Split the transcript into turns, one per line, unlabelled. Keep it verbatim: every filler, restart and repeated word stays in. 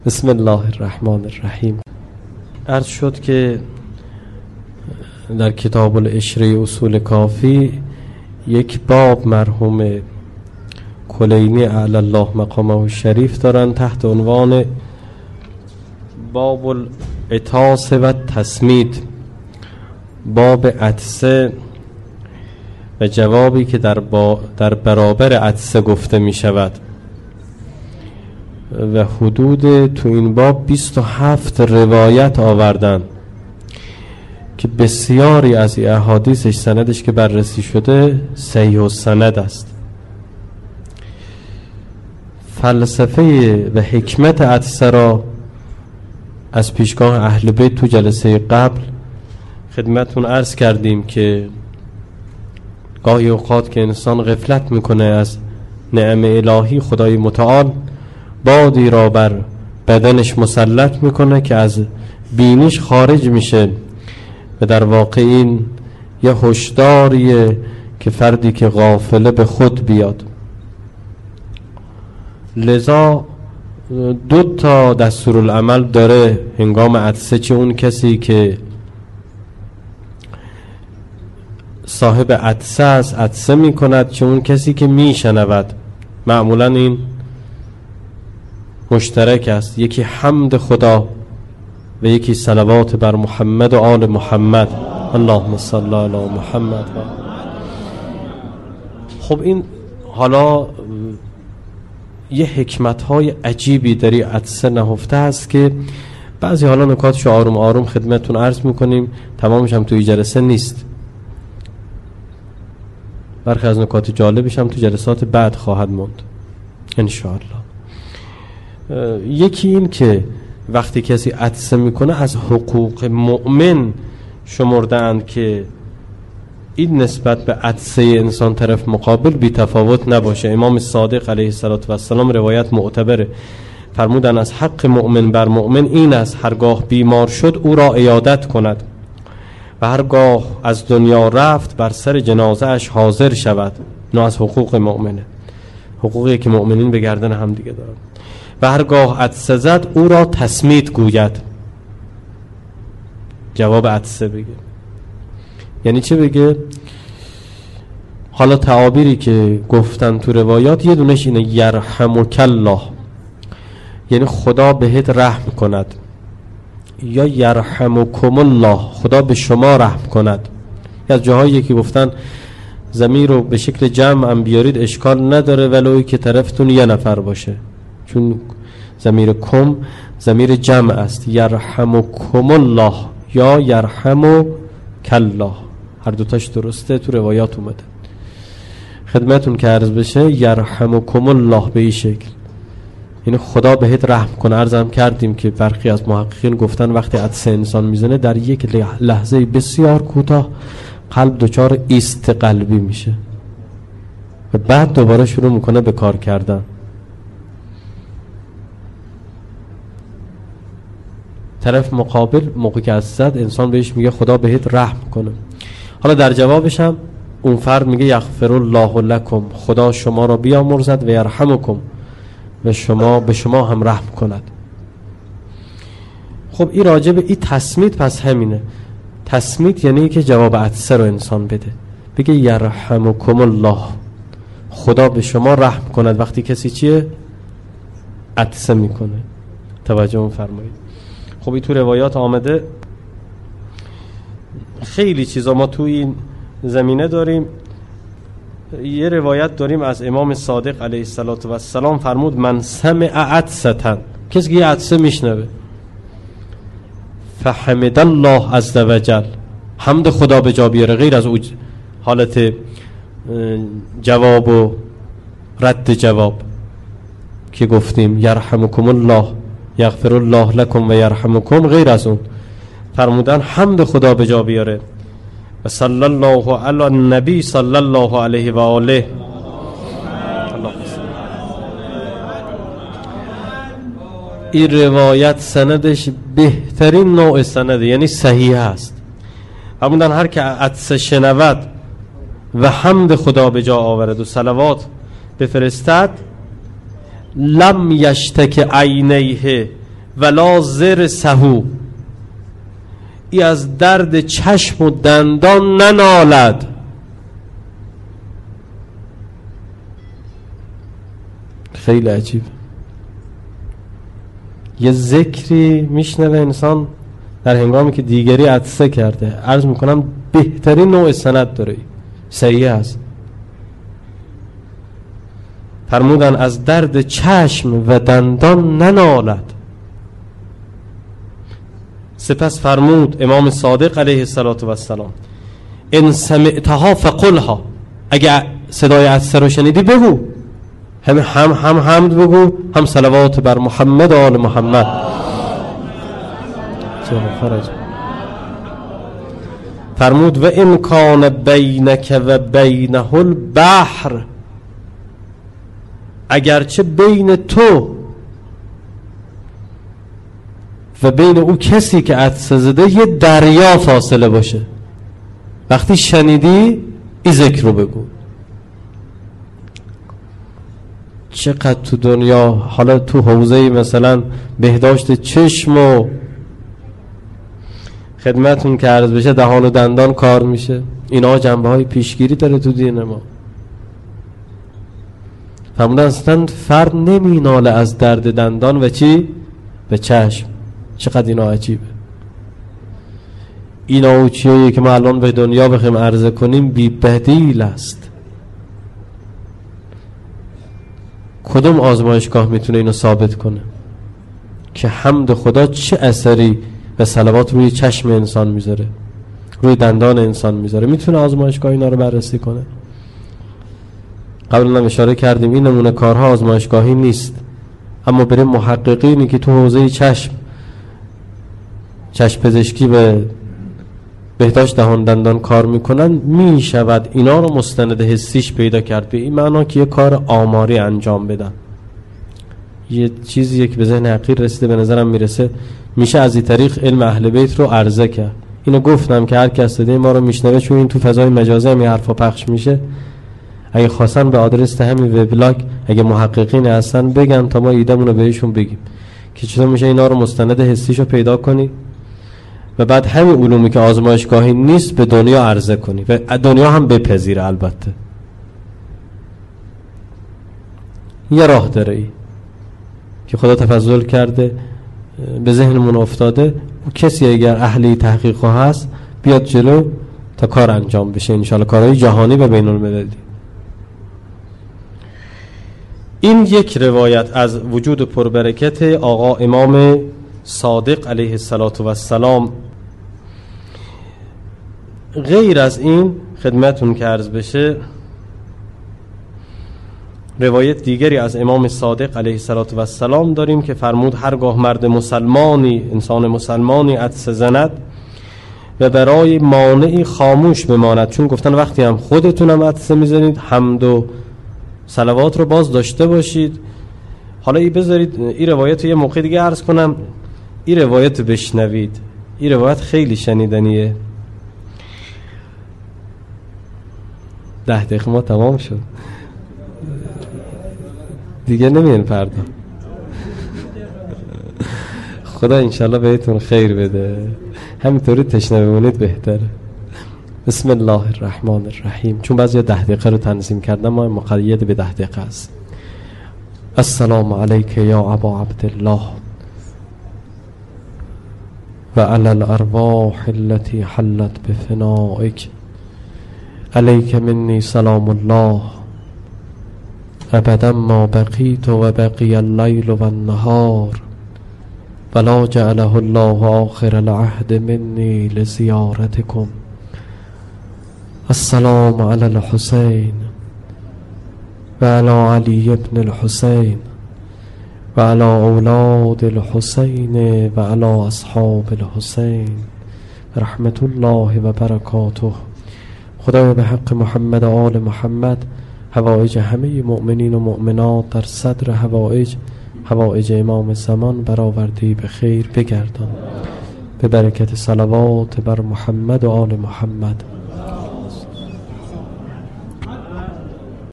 بسم الله الرحمن الرحیم. عرض شد که در کتاب العشره اصول کافی یک باب مرحوم کلینی اعلی الله مقامه الشریف دارن تحت عنوان باب العطاس و تسمید، باب عطسه و جوابی که در, با در برابر عطسه گفته می شود و حدود تو این باب بیست و هفت روایت آوردن که بسیاری از این احادیثش سندش که بررسی شده صحیح السند است. فلسفه و حکمت عطسه را از پیشگاه اهل بیت تو جلسه قبل خدمتون عرض کردیم که گاهی اوقات که انسان غفلت میکنه از نعم الهی، خدای متعال بادی را بر بدنش مسلط میکنه که از بینیش خارج میشه و در واقع این یه هشداریه که فردی که غافله به خود بیاد. لذا دو تا دستورالعمل داره هنگام عطسه، چه اون کسی که صاحب عطسه است عطسه میکند، چه اون کسی که میشنود. معمولا این مشترک است، یکی حمد خدا و یکی صلوات بر محمد و آل محمد، اللهم صل علی محمد. خب این حالا یه حکمت‌های عجیبی در این عطسه نهفته است که بعضی حالا نکاتشو آروم آروم خدمتتون عرض میکنیم، تمامش هم توی جلسه نیست، برخی از نکات جالبش هم تو جلسات بعد خواهد موند انشاءالله. یکی این که وقتی کسی عطسه میکنه از حقوق مؤمن شمردند که این نسبت به عطسه انسان طرف مقابل بی تفاوت نباشه. امام صادق علیه السلام روایت معتبره، فرمودن از حق مؤمن بر مؤمن این است هرگاه بیمار شد او را عیادت کند و هرگاه از دنیا رفت بر سر جنازه اش حاضر شود. نه از حقوق مؤمنه، حقوقی که مؤمنین به گردن هم دیگه دارن. و هرگاه عطسه زد او را تسمید گوید، جواب عطسه بگه. یعنی چه بگه؟ حالا تعابیری که گفتن تو روایات یه دونش اینه یرحمک الله، یعنی خدا بهت رحم کند، یا یرحمکم الله خدا به شما رحم کند. از جاهایی که گفتن ضمیر رو به شکل جمع هم بیارید اشکال نداره ولو که طرفتون یه نفر باشه، چون ضمیر کم ضمیر جمع است. یرحمکم الله یا یرحمک الله، هر دوتاش درسته، تو روایات اومده. خدمتون که عرض بشه یرحمکم الله به این شکل، یعنی خدا بهت رحم کنه. عرضم کردیم که برخی از محققین گفتن وقتی عطسه انسان میزنه در یک لحظه بسیار کوتاه قلب دچار ایست قلبی میشه و بعد دوباره شروع میکنه به کار کردن. طرف مقابل موقع که عطسه زد انسان بهش میگه خدا بهت رحم کنه. حالا در جوابش هم اون فرد میگه یغفر الله لکم، خدا شما را بیامرزد و یرحمکم، و شما به شما هم رحم کند. خب این راجب این تسمید پس همینه. تسمید یعنی که جواب عطسه رو انسان بده، بگه یرحمکم الله، خدا به شما رحم کند وقتی کسی چیه؟ عطسه میکنه. توجه فرمایید. خب این تو روایات آمده، خیلی چیزا ما تو این زمینه داریم. یه روایت داریم از امام صادق علیه السلام فرمود من سمع عطسة، کسی که یه عطسه میشنوه فحمد الله عز وجل، حمد خدا به جا بیاره، غیر از اون حالت جواب و رد جواب که گفتیم یرحمکم الله یغفر الله لکم و یرحمکم، غیر از اون فرمودن حمد خدا به جا بیاره و صلی الله علی النبی صلی الله علیه و آله. این روایت سندش بهترین نوع سنده، یعنی صحیح است. فرمودن هر که عطسه شنود و حمد خدا به جا آورد و صلوات بفرستد لم یشتک عینیه ولا زر سهو، ای از درد چشم و دندان ننالد. خیلی عجیب. یه ذکری میشنوه انسان در هنگامی که دیگری عطسه کرده. عرض میکنم بهترین نوع سند داره، صحیح هست. فرمودن از درد چشم و دندان ننالد. سپس فرمود امام صادق علیه السلام ان سمعتها فقلها، اگه صدای عطسه رو شنیدی بگو، هم هم هم حمد بگو، هم صلوات بر محمد و آل محمد. فرمود و ان کان بینک و بینه البحر، اگرچه بین تو و بین او کسی که عطسه زده یه دریا فاصله باشه، وقتی شنیدی این ذکر رو بگو. چقدر تو دنیا حالا تو حوزه مثلا بهداشت چشم و خدمتون که عرض بشه دهان و دندان کار میشه، اینا جنبه های پیشگیری داره تو دین ما. فرمودن اصلا فرد نمی ناله از درد دندان و چی؟ به چشم. چقدر اینا عجیبه. اینا و چیایی که ما الان به دنیا بخیم عرضه کنیم بی بدیل است. کدوم آزمایشگاه میتونه اینو ثابت کنه که حمد خدا چه اثری و صلوات روی چشم انسان میذاره، روی دندان انسان میذاره؟ میتونه آزمایشگاه اینا رو بررسی کنه؟ قبلا هم اشاره کردیم این نمونه کارها آزمایشگاهی نیست، اما بریم محققینی که تو حوزه چشم، چشم پزشکی و بهداشت دهان دندان کار میکنن، میشود اینا رو مستند حسیش پیدا کرد. به این معنا که یه کار آماری انجام بدن. یه چیزی که به ذهن حقیر رسیده، به نظرم میرسه میشه از این طریق علم اهل بیت رو عرضه کرد. اینو گفتم که هر کس دیده ما رو میشنوه، چون این تو فضای مجازی هم این حرفا پخش میشه، اگه خواستن به آدرس همین وبلاگ اگه محققین هستن بگن تا ما ایدمون رو بهشون بگیم که چطور میشه اینا رو مستند حسیشو پیدا کنی و بعد همین علومی که آزمایشگاهی نیست به دنیا عرضه کنی و دنیا هم بپذیره. البته یه راه داره ای که خدا تفضل کرده به ذهنمون افتاده، و کسی اگر اهلی تحقیق هست بیاد جلو تا کار انجام بشه، انشالله کارهای جهانی و بین المللی. این یک روایت از وجود پربرکت آقا امام صادق علیه السلام. غیر از این خدمتون که عرض بشه روایت دیگری از امام صادق علیه السلام داریم که فرمود هرگاه مرد مسلمانی، انسان مسلمانی عطسه زند و برای مانعی خاموش بماند، چون گفتن وقتی هم خودتونم عطسه میزنید حمد و صلوات رو باز داشته باشید. حالا ای بذارید این روایت رو یه موقع دیگه عرض کنم، این روایت رو بشنوید، این روایت خیلی شنیدنیه. ده دقیقه ما تمام شد دیگه نمیان پرداخت. خدا انشالله بهتون خیر بده، همینطوری تشنه بمونید بهتره. بسم الله الرحمن الرحیم. چون بعضی ده دقیقه رو تنظیم کردم ما مقید به ده دقیقه است. السلام علیک یا ابا عبدالله و علی الارواح التي حلت بفنائک، علیک منی سلام الله ابدا ما بقیت و بقی اللیل و النهار ولا جعله الله آخر العهد منی لزیارتکم. السلام علی الحسین و علی علی ابن الحسین و علی اولاد الحسین و علی اصحاب الحسین رحمت الله و برکاته. خدایا به حق محمد و آل محمد حوائج همه مؤمنین و مؤمنات در صدر حوائج حوائج امام زمان برآوردی به خیر بگردان، به برکت صلوات بر محمد و آل محمد.